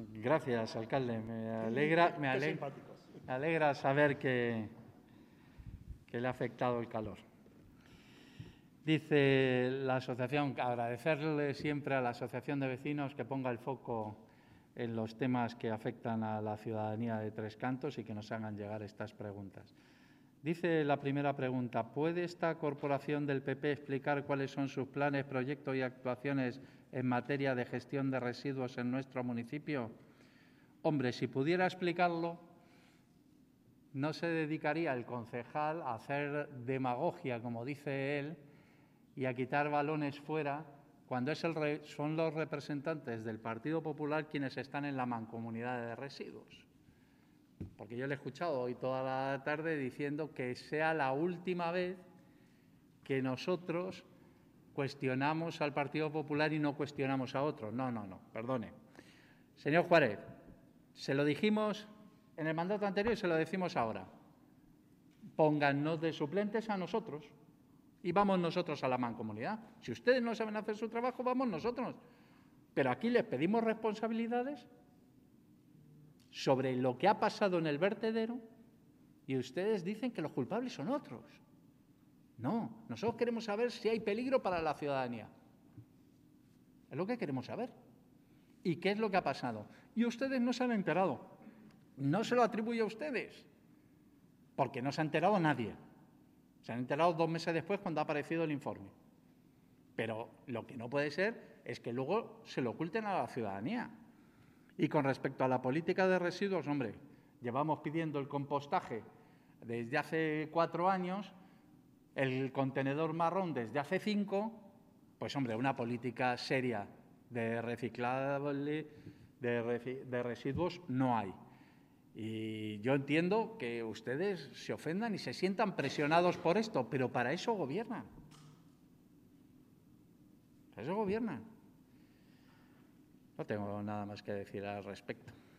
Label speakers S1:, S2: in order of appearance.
S1: Gracias, alcalde.
S2: Qué simpáticos.
S1: Me alegra saber que le ha afectado el calor. Dice la asociación, agradecerle siempre a la asociación de vecinos que ponga el foco en los temas que afectan a la ciudadanía de Tres Cantos y que nos hagan llegar estas preguntas. Dice la primera pregunta, ¿puede esta corporación del PP explicar cuáles son sus planes, proyectos y actuaciones en materia de gestión de residuos en nuestro municipio? Hombre, si pudiera explicarlo, no se dedicaría el concejal a hacer demagogia, como dice él, y a quitar balones fuera, cuando son los representantes del Partido Popular quienes están en la mancomunidad de residuos. Porque yo le he escuchado hoy toda la tarde diciendo que sea la última vez que nosotros cuestionamos al Partido Popular y no cuestionamos a otros. No, perdone. Señor Juárez, se lo dijimos en el mandato anterior y se lo decimos ahora. Póngannos de suplentes a nosotros y vamos nosotros a la mancomunidad. Si ustedes no saben hacer su trabajo, vamos nosotros. Pero aquí les pedimos responsabilidades sobre lo que ha pasado en el vertedero y ustedes dicen que los culpables son otros. No, nosotros queremos saber si hay peligro para la ciudadanía. Es lo que queremos saber. ¿Y qué es lo que ha pasado? Y ustedes no se han enterado. No se lo atribuyo a ustedes, porque no se ha enterado nadie. Se han enterado 2 meses después cuando ha aparecido el informe. Pero lo que no puede ser es que luego se lo oculten a la ciudadanía. Y con respecto a la política de residuos, hombre, llevamos pidiendo el compostaje desde hace 4 años, el contenedor marrón desde hace 5, pues hombre, una política seria de reciclable, de residuos no hay. Y yo entiendo que ustedes se ofendan y se sientan presionados por esto, pero para eso gobiernan. Para eso gobiernan. No tengo nada más que decir al respecto.